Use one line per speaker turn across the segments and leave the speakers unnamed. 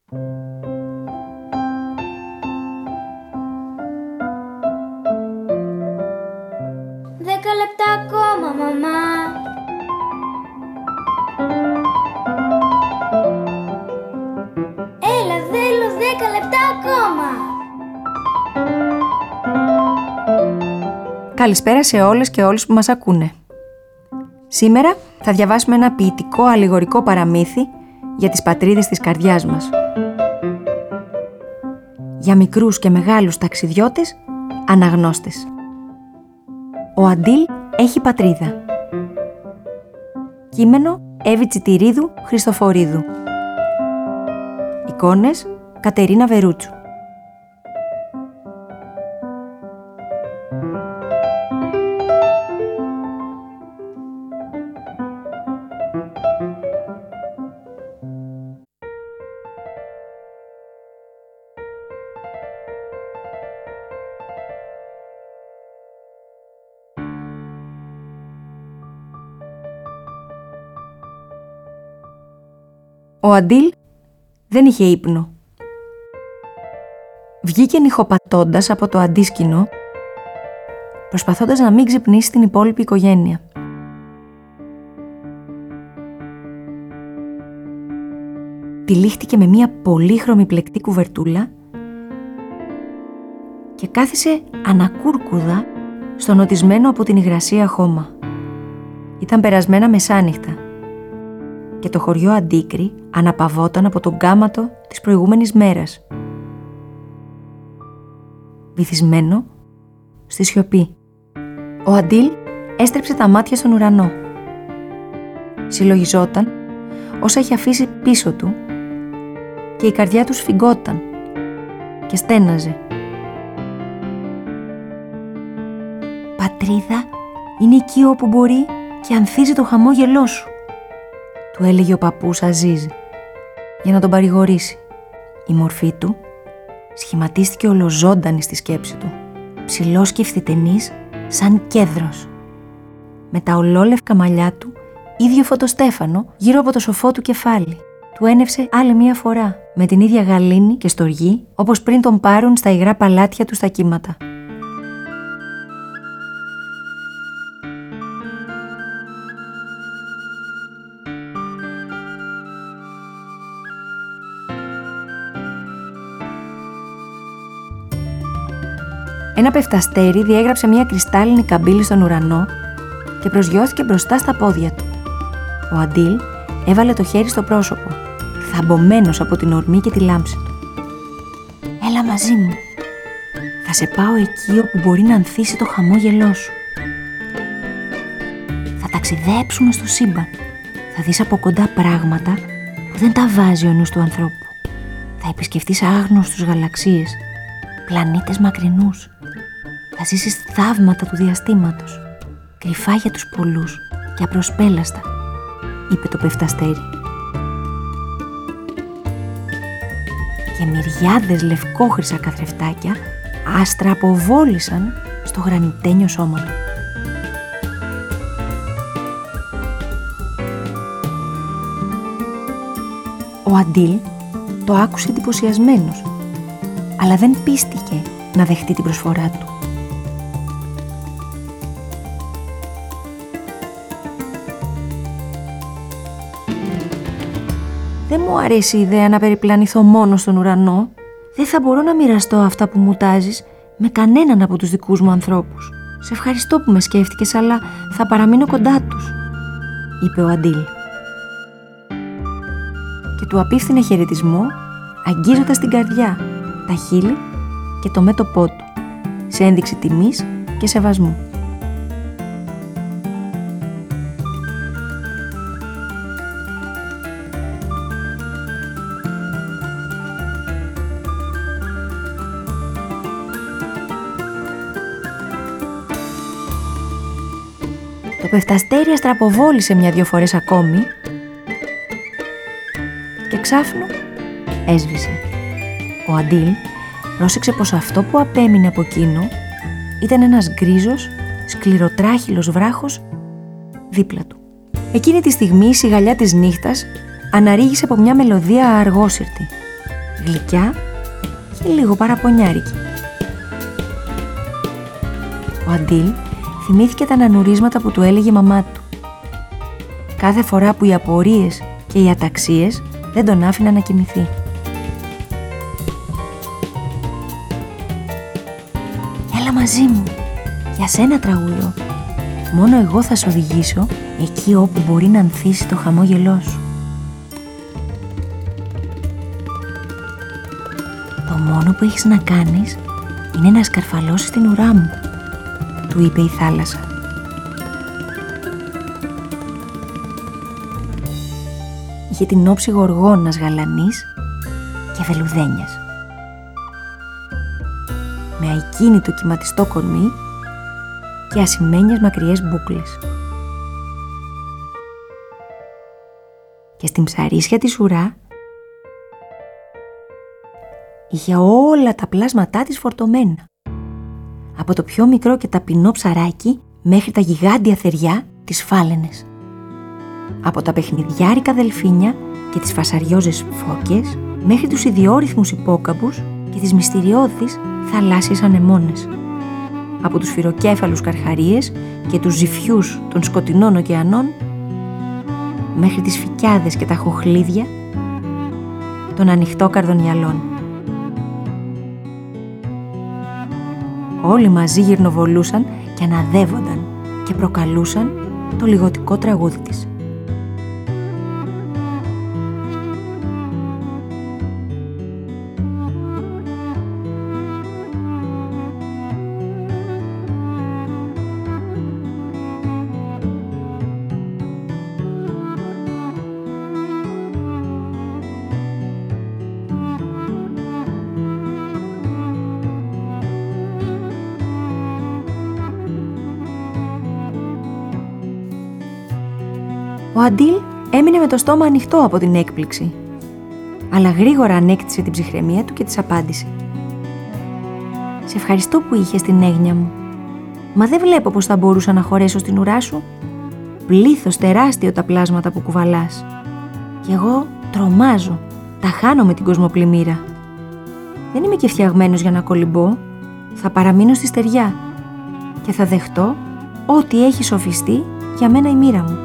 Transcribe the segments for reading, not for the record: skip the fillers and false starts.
Δέκα λεπτά ακόμα, μαμά. Έλα, θέλω 10 λεπτά ακόμα.
Καλησπέρα σε όλες και όλους που μας ακούνε. Σήμερα θα διαβάσουμε ένα ποιητικό αλληγορικό παραμύθι για τις πατρίδες της καρδιάς μας. Για μικρούς και μεγάλους ταξιδιώτες, αναγνώστες. Ο Αντίλ έχει πατρίδα. Κείμενο Εύη Τσιτηρίδου Χριστοφορίδου. Εικόνες Κατερίνα Βερούτσου. Ο Αντίλ δεν είχε ύπνο. Βγήκε νυχοπατώντας από το αντίσκηνο, προσπαθώντας να μην ξυπνήσει την υπόλοιπη οικογένεια. Τυλίχτηκε με μια πολύχρωμη πλεκτή κουβερτούλα και κάθισε ανακούρκουδα στο νοτισμένο από την υγρασία χώμα. Ήταν περασμένα μεσάνυχτα και το χωριό Αντίκρη αναπαυόταν από τον κάματο της προηγούμενης μέρας, βυθισμένο στη σιωπή. Ο Αντίλ έστρεψε τα μάτια στον ουρανό. Συλλογιζόταν όσα είχε αφήσει πίσω του και η καρδιά του σφιγγόταν και στέναζε. «Πατρίδα είναι εκεί όπου μπορεί και ανθίζει το χαμόγελό σου», του έλεγε ο παππούς Αζίζ για να τον παρηγορήσει. Η μορφή του σχηματίστηκε ολοζώντανη στη σκέψη του, ψηλός και ευθυτενής σαν κέδρος, με τα ολόλευκα μαλλιά του ίδιο φωτοστέφανο γύρω από το σοφό του κεφάλι. Του ένευσε άλλη μία φορά με την ίδια γαλήνη και στοργή όπως πριν τον πάρουν στα υγρά παλάτια του στα κύματα. Ένα πεφταστέρι διέγραψε μια κρυστάλλινη καμπύλη στον ουρανό και προσγειώθηκε μπροστά στα πόδια του. Ο Αντίλ έβαλε το χέρι στο πρόσωπο, θαμπομένος από την ορμή και τη λάμψη του. «Έλα μαζί μου. Θα σε πάω εκεί όπου μπορεί να ανθίσει το χαμόγελό σου. Θα ταξιδέψουμε στο σύμπαν. Θα δεις από κοντά πράγματα που δεν τα βάζει ο νους του ανθρώπου. Θα επισκεφτείς άγνωστους γαλαξίες, πλανήτες μακρινούς. Θα ζήσεις θαύματα του διαστήματος, κρυφά για τους πολλούς και απροσπέλαστα», είπε το πεφταστέρι. Και μυριάδες λευκόχρυσα καθρεφτάκια άστρα αποβόλησαν στο γρανιτένιο σώμα του. Ο Αντίλ το άκουσε εντυπωσιασμένος, αλλά δεν πίστηκε να δεχτεί την προσφορά του. «Δεν μου αρέσει η ιδέα να περιπλανηθώ μόνο στον ουρανό. Δεν θα μπορώ να μοιραστώ αυτά που μου τάζεις με κανέναν από τους δικούς μου ανθρώπους. Σε ευχαριστώ που με σκέφτηκες, αλλά θα παραμείνω κοντά τους», είπε ο Αντίλ. Και του απίφθινε χαιρετισμό, αγγίζοντας την καρδιά, τα χείλη και το μέτωπό του, σε ένδειξη τιμής και σεβασμού. Το πεφταστέρι αστραποβόλησε μια-δυο φορές ακόμη και ξάφνου έσβησε. Ο Αντίλ πρόσεξε πως αυτό που απέμεινε από εκείνο ήταν ένας γκρίζος, σκληροτράχυλος βράχος δίπλα του. Εκείνη τη στιγμή η σιγαλιά της νύχτας αναρρίγησε από μια μελωδία αργόσυρτη. γλυκιά και λίγο παραπονιάρικη. Ο Αντίλ θυμήθηκε τα ανανουρίσματα που του έλεγε η μαμά του. Κάθε φορά που οι απορίες και οι αταξίες δεν τον άφηναν να κοιμηθεί. «Έλα μαζί μου, για σένα τραγουδώ. Μόνο εγώ θα σε οδηγήσω εκεί όπου μπορεί να ανθίσει το χαμόγελό σου. Το μόνο που έχεις να κάνεις είναι να σκαρφαλώσεις την ουρά μου», του είπε η θάλασσα. Είχε την όψη γοργόνας γαλανής και βελουδένιας, με ακίνητο κυματιστό κορμί και ασημένιες μακριές μπούκλες. Και στην ψαρίσια της ουρά είχε όλα τα πλάσματά της φορτωμένα, από το πιο μικρό και ταπεινό ψαράκι μέχρι τα γιγάντια θεριά της φάλαινες, από τα παιχνιδιάρικα δελφίνια και τις φασαριόζες φώκες μέχρι τους ιδιόρυθμους υπόκαμπους και τις μυστηριώδεις θαλάσσιες ανεμόνες, από τους φυροκέφαλους καρχαρίες και τους ζυφιούς των σκοτεινών ωκεανών μέχρι τις φυκιάδες και τα χοχλίδια των ανοιχτόκαρδων γυαλών. Όλοι μαζί γυρνοβολούσαν και αναδεύονταν και προκαλούσαν το λιγωτικό τραγούδι της. Ο Αντίλ έμεινε με το στόμα ανοιχτό από την έκπληξη, αλλά γρήγορα ανέκτησε την ψυχραιμία του και της απάντησε. «Σε ευχαριστώ που είχες την έγνοια μου, μα δεν βλέπω πως θα μπορούσα να χωρέσω στην ουρά σου. Πλήθος τεράστιο τα πλάσματα που κουβαλάς. Κι εγώ τρομάζω, τα χάνω με την κοσμοπλημμύρα. Δεν είμαι και φτιαγμένος για να κολυμπώ, θα παραμείνω στη στεριά και θα δεχτώ ό,τι έχει σοφιστεί για μένα η μοίρα μου».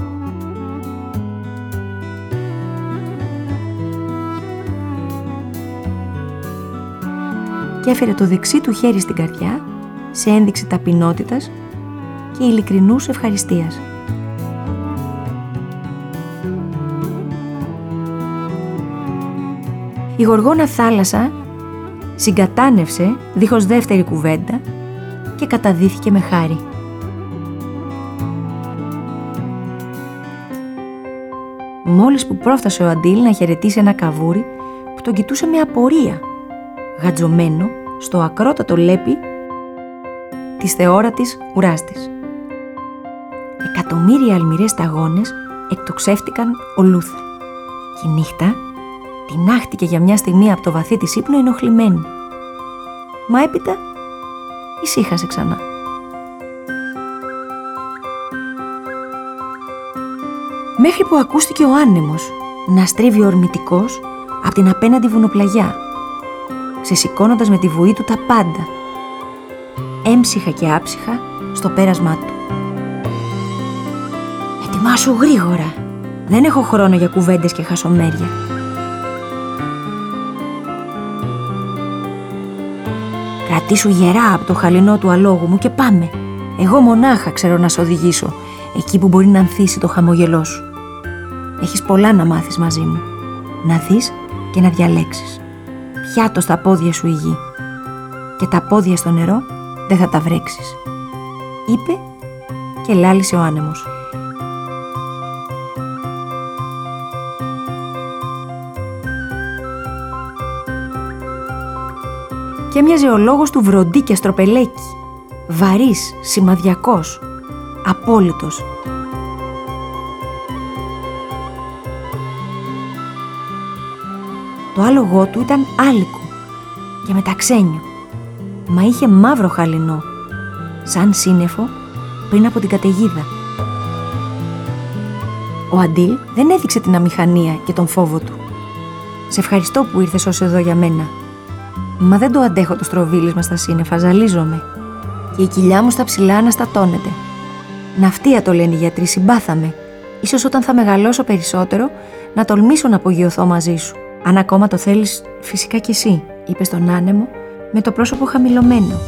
Και έφερε το δεξί του χέρι στην καρδιά σε ένδειξη ταπεινότητας και ειλικρινούς ευχαριστίας. Η γοργόνα θάλασσα συγκατάνευσε δίχως δεύτερη κουβέντα και καταδύθηκε με χάρη. Μόλις που πρόφτασε ο Αντίλ να χαιρετήσει ένα καβούρι που τον κοιτούσε με απορία, γατζωμένο στο ακρότατο λέπι της θεόρατης ουράς της. Εκατομμύρια αλμυρές σταγόνες εκτοξεύτηκαν ολούθα και η νύχτα τινάχτηκε για μια στιγμή από το βαθύ της ύπνο ενοχλημένη. Μα έπειτα ησύχασε ξανά. Μέχρι που ακούστηκε ο άνεμος να στρίβει ορμητικός από την απέναντι βουνοπλαγιά, ξεσηκώνοντας με τη βουή του τα πάντα, έμψυχα και άψυχα στο πέρασμά του. «Ετοιμάσου γρήγορα, δεν έχω χρόνο για κουβέντες και χασομέρια». «Κρατήσου γερά από το χαλινό του αλόγου μου και πάμε. Εγώ μονάχα ξέρω να σε οδηγήσω εκεί που μπορεί να ανθίσει το χαμόγελό σου. Έχεις πολλά να μάθεις μαζί μου, να δεις και να διαλέξεις. Πιάτο στα πόδια σου η γη και τα πόδια στο νερό δεν θα τα βρέξεις», είπε και λάλησε ο άνεμος. Και έμοιαζε ο λόγος του βροντί και στροπελέκι, βαρύς, σημαδιακός, απόλυτος. Το άλογό του ήταν άλικο και μεταξένιο, μα είχε μαύρο χαλινό, σαν σύννεφο πριν από την καταιγίδα. Ο Αντίλ δεν έδειξε την αμηχανία και τον φόβο του. Σε ευχαριστώ που ήρθες ως εδώ για μένα. Μα δεν το αντέχω το στροβίλισμα στα σύννεφα, ζαλίζομαι. Και η κοιλιά μου στα ψηλά αναστατώνεται. Ναυτία το λένε οι γιατροί, συμπάθαμε. Ίσως όταν θα μεγαλώσω περισσότερο να τολμήσω να απογειωθώ μαζί σου. Αν ακόμα το θέλεις, φυσικά κι εσύ, είπε στον άνεμο με το πρόσωπο χαμηλωμένο.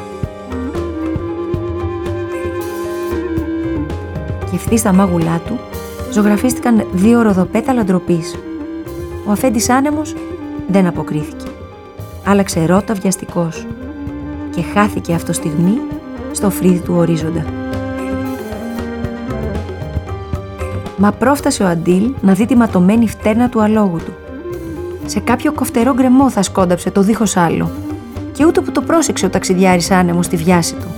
Και ευθύς στα μάγουλά του ζωγραφίστηκαν 2 ροδοπέταλα ντροπής. Ο αφέντης άνεμος δεν αποκρίθηκε. Άλλαξε ρότα βιαστικός και χάθηκε αυτό στιγμή στο φρύδι του ορίζοντα. Μα πρόφτασε ο Αντίλ να δει τη ματωμένη φτέρνα του αλόγου του. Σε κάποιο κοφτερό γκρεμό θα σκόνταψε το δίχως άλλο και ούτε που το πρόσεξε ο ταξιδιάρης άνεμος στη βιάση του.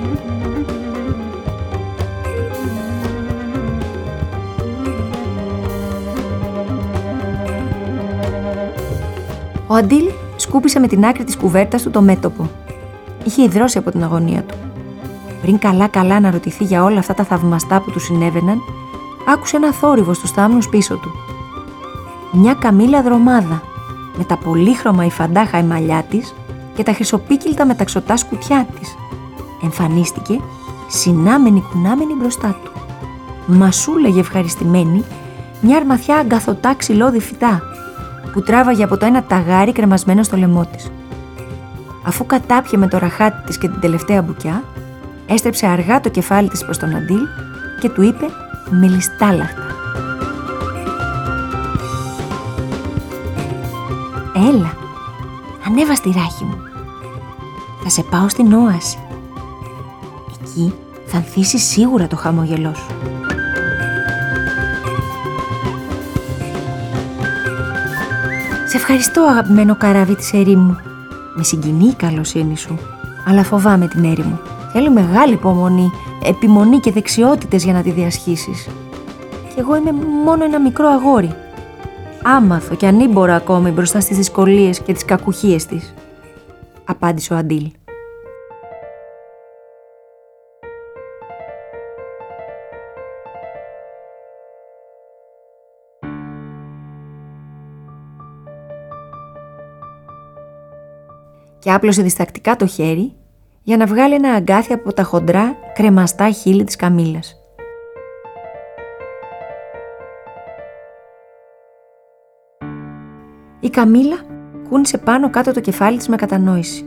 Ο Αντίλ σκούπισε με την άκρη της κουβέρτας του το μέτωπο. Είχε ιδρώσει από την αγωνία του. Πριν καλά να ρωτηθεί για όλα αυτά τα θαυμαστά που του συνέβαιναν, άκουσε ένα θόρυβο στους θάμνους πίσω του. Μια καμήλα δρομάδα, με τα πολύχρωμα υφαντά χαϊμαλιά της και τα χρυσοπίκυλτα μεταξωτά σκουτιά της, εμφανίστηκε συνάμενη κουνάμενη μπροστά του. Μασούλαγε ευχαριστημένη μια αρμαθιά αγκαθωτά ξυλώδη φυτά, που τράβαγε από το ένα ταγάρι κρεμασμένο στο λαιμό της. Αφού κατάπιε με το ραχάτι της και την τελευταία μπουκιά, έστρεψε αργά το κεφάλι της προς τον Αντίλ και του είπε με ληστάλαχτα: «Έλα, ανέβα στη ράχη μου. Θα σε πάω στην όαση. Εκεί θα ανθίσει σίγουρα το χαμόγελό σου». «Σε ευχαριστώ, αγαπημένο καράβι της ερήμου. Με συγκινεί η καλοσύνη σου, αλλά φοβάμαι την έρημο. Θέλει μεγάλη υπομονή, επιμονή και δεξιότητες για να τη διασχίσεις. Κι εγώ είμαι μόνο ένα μικρό αγόρι, άμαθο και ανήμπορο ακόμη μπροστά στις δυσκολίες και τις κακουχίες της», απάντησε ο Αντίλ. Και άπλωσε διστακτικά το χέρι για να βγάλει ένα αγκάθι από τα χοντρά κρεμαστά χείλη της καμήλας. Η καμήλα κούνησε πάνω κάτω το κεφάλι της με κατανόηση.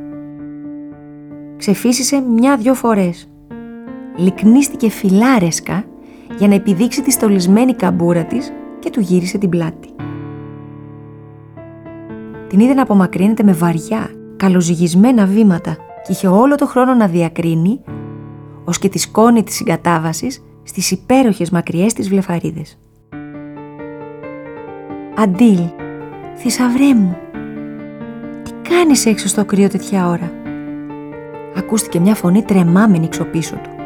Ξεφύσισε 1-2 φορές. Λυκνίστηκε φιλάρεσκα για να επιδείξει τη στολισμένη καμπούρα της και του γύρισε την πλάτη. Την είδε να απομακρύνεται με βαριά, καλοζυγισμένα βήματα και είχε όλο το χρόνο να διακρίνει ως και τη σκόνη της συγκατάβασης στις υπέροχες μακριές της βλεφαρίδες. «Αντίλ, θησαυρέ μου, τι κάνεις έξω στο κρύο τέτοια ώρα?» Ακούστηκε μια φωνή τρεμάμενη ξοπίσω του.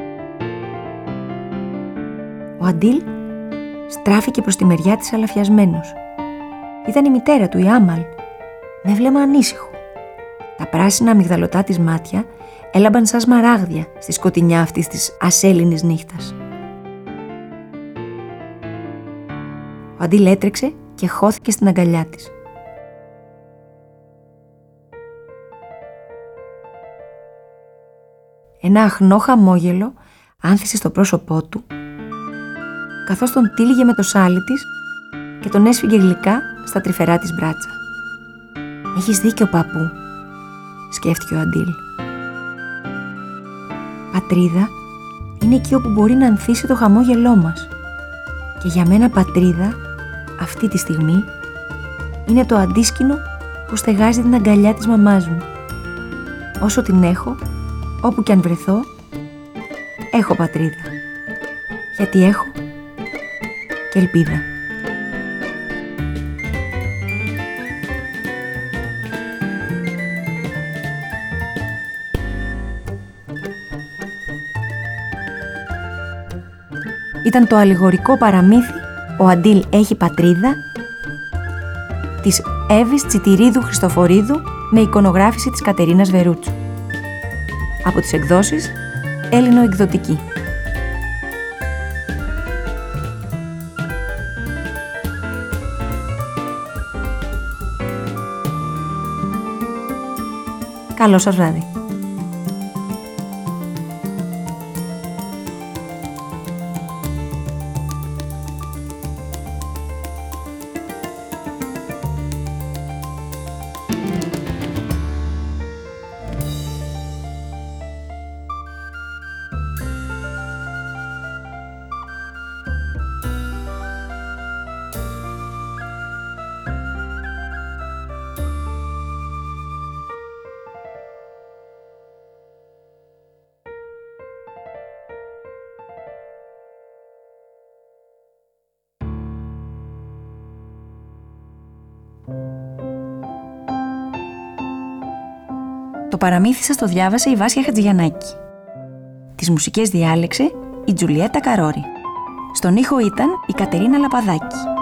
Ο Αντίλ στράφηκε προς τη μεριά της αλαφιασμένος. Ήταν η μητέρα του, η Άμαλ, με βλέμμα ανήσυχο. Τα πράσινα αμυγδαλωτά της μάτια έλαμπαν σαν σμαράγδια στη σκοτεινιά αυτής της ασέλινης νύχτας. Ο Αντίλ έτρεξε και χώθηκε στην αγκαλιά της. Ένα αχνό χαμόγελο άνθησε στο πρόσωπό του, καθώς τον τύλιγε με το σάλι της και τον έσφιγγε γλυκά στα τρυφερά της μπράτσα. «Έχεις δίκιο, παππού», σκέφτηκε ο Αντίλ. «Πατρίδα είναι εκεί όπου μπορεί να ανθίσει το χαμόγελό μας. Και για μένα πατρίδα, αυτή τη στιγμή, είναι το αντίσκηνο που στεγάζει την αγκαλιά της μαμάς μου. Όσο την έχω, όπου κι αν βρεθώ, έχω πατρίδα. Γιατί έχω και ελπίδα». Ήταν το αλληγορικό παραμύθι «Ο Αντίλ έχει πατρίδα» της Εύης Τσιτηρίδου Χριστοφορίδου με εικονογράφηση της Κατερίνας Βερούτσου. Από τις εκδόσεις Έλληνο Εκδοτική. Καλό σας βράδυ. Το παραμύθι σας το διάβασε η Βάσια Χατζηγιαννάκη. Τις μουσικές διάλεξε η Τζουλιέτα Καρόρη. Στον ήχο ήταν η Κατερίνα Λαπαδάκη.